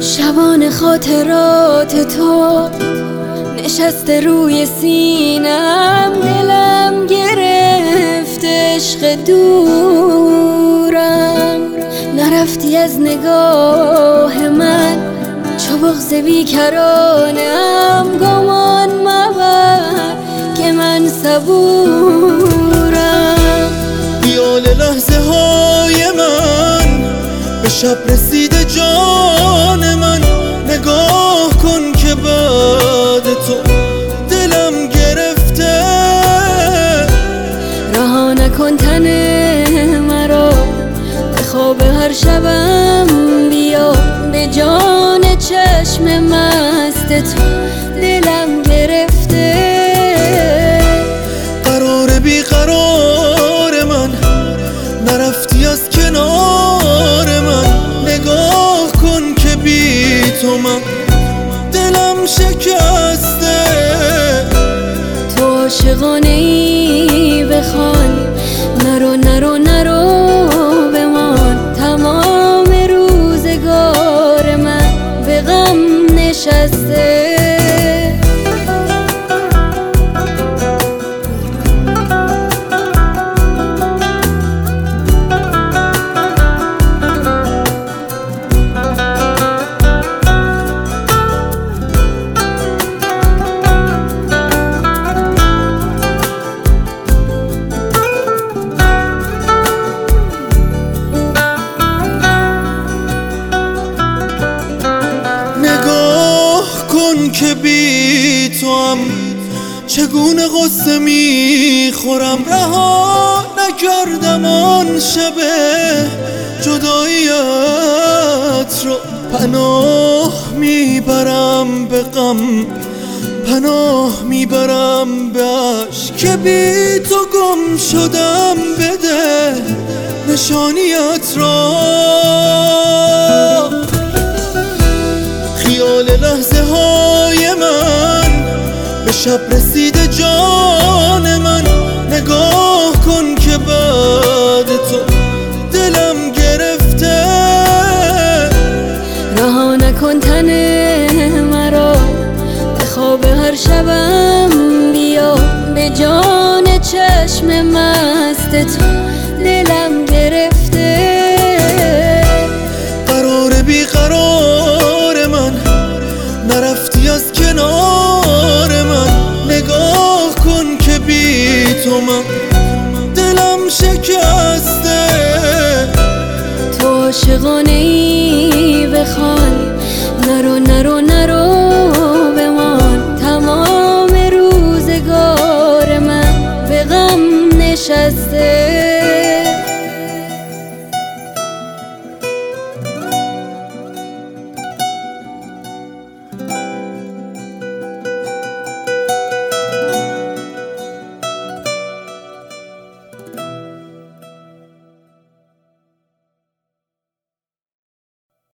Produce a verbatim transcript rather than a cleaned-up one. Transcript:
شبان خاطرات تو نشسته روی سینم، دلم گرفت عشق دورم. نرفتی از نگاه من چو بغض بیکرانم، گمان مبر که من صبورم. خیال لحظه های من به شب رسیده جان من، نگاه کن که بعد تو دلم گرفته. رها نکن تن مرا به خواب هر شبم، بیا به جان چشم مست تو دلم گرفته. قرار بی قرار من نرفتی از کنار من، نگاه کن که بی تو من دلم شکسته. تو عاشقانه ای بخوان، نرو نرو نرو بمان. تمام روزگار من به غم نشسته. که بی تو هم چگونه غصه میخورم. رها نکردم آن شب جداییت رو، پناه میبرم به غم، پناه میبرم به عشق. که بی تو گم شدم، بده نشانیت را. خیال لحظه های من به شب رسیده جان من، نگاه کن که بعد تو دلم گرفته. رها نکن تن مرا به خواب هر شبم، بیا به جان چشم مست تو دلم گرفته. قرار بی قرار من نرفتی از کنار من، نگاه کن که بی تو من دلم شکسته. تو عاشقانه ای بخوان، نرو نرو نرو بمان. تمام روزگار من به غم نشسته.